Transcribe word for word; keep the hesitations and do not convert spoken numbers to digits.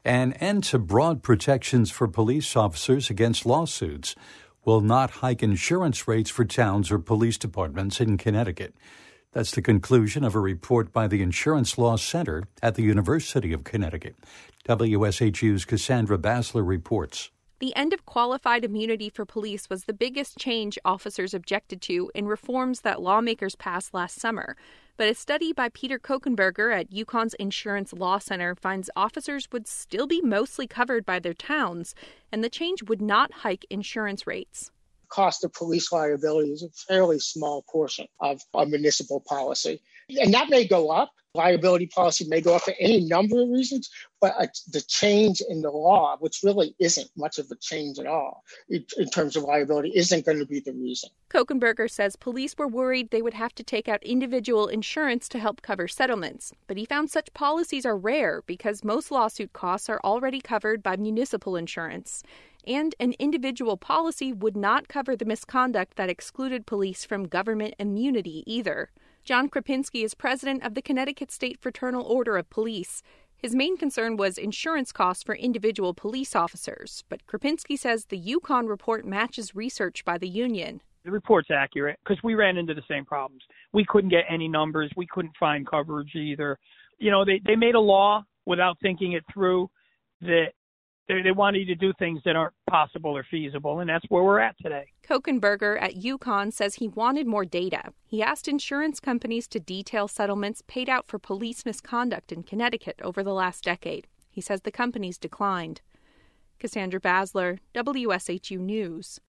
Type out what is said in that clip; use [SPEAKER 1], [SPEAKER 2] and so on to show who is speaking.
[SPEAKER 1] An end to broad protections for police officers against lawsuits will not hike insurance rates for towns or police departments in Connecticut. That's the conclusion of a report by the Insurance Law Center at the University of Connecticut. W S H U's Cassandra Basler reports.
[SPEAKER 2] The end of qualified immunity for police was the biggest change officers objected to in reforms that lawmakers passed last summer. But a study by Peter Kokenberger at UConn's Insurance Law Center finds officers would still be mostly covered by their towns, and the change would not hike insurance rates.
[SPEAKER 3] The cost of police liability is a fairly small portion of a municipal policy. And that may go up. Liability policy may go up for any number of reasons, but uh, the change in the law, which really isn't much of a change at all in, in terms of liability, isn't going to be the reason.
[SPEAKER 2] Kokenberger says police were worried they would have to take out individual insurance to help cover settlements, but he found such policies are rare because most lawsuit costs are already covered by municipal insurance. And an individual policy would not cover the misconduct that excluded police from government immunity either. John Krapinski is president of the Connecticut State Fraternal Order of Police. His main concern was insurance costs for individual police officers, but Krapinski says the UConn report matches research by the union.
[SPEAKER 4] The report's accurate because we ran into the same problems. We couldn't get any numbers. We couldn't find coverage either. You know, they, they made a law without thinking it through that They, they wanted you to do things that aren't possible or feasible, and that's where we're at today.
[SPEAKER 2] Kokenberger at UConn says he wanted more data. He asked insurance companies to detail settlements paid out for police misconduct in Connecticut over the last decade. He says the companies declined. Cassandra Basler, W S H U News.